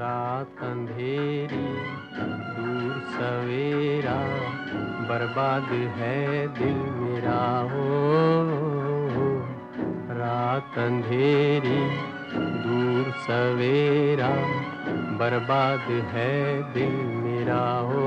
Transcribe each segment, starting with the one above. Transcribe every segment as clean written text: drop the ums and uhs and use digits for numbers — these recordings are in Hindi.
रात अंधेरी दूर सवेरा, बर्बाद है दिल मेरा हो। रात अंधेरी दूर सवेरा, बर्बाद है दिल मेरा हो।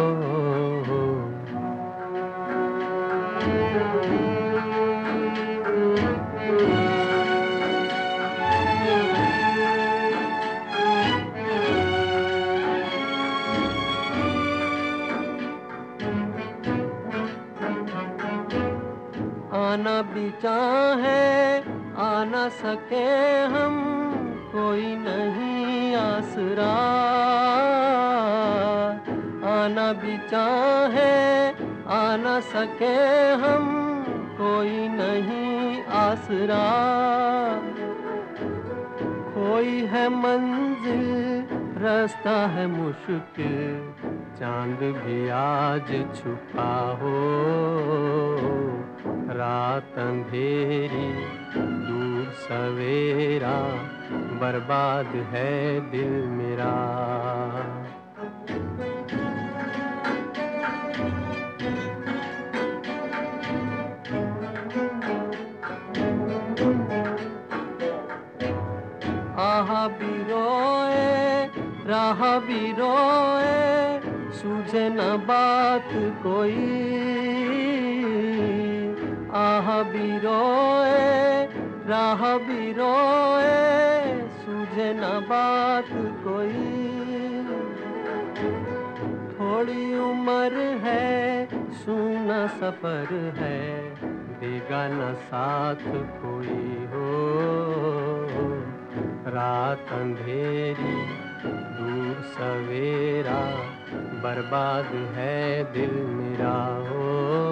आना भी चाहे आ न सके हम, कोई नहीं आसरा। आना भी चाहे आ न सके हम, कोई नहीं आसरा। कोई है मंजिल रास्ता है मुश्किल, चांद भी आज छुपा हो। रात अंधेरी दूर सवेरा, बर्बाद है दिल मेरा। आहा भी रोए राह भी रोए, सूझे न बात कोई। आह भी रोए राह भी रोए, सूझे न बात कोई। थोड़ी उम्र है सूना सफर है, देगा न साथ कोई हो। रात अंधेरी दूर सवेरा, बर्बाद है दिल मेरा हो।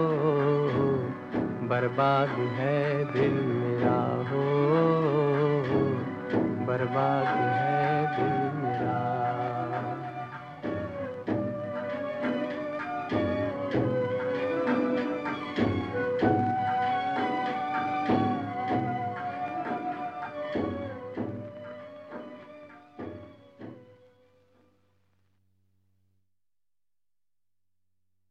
बर्बाद है दिल मेरा हो, बर्बाद है।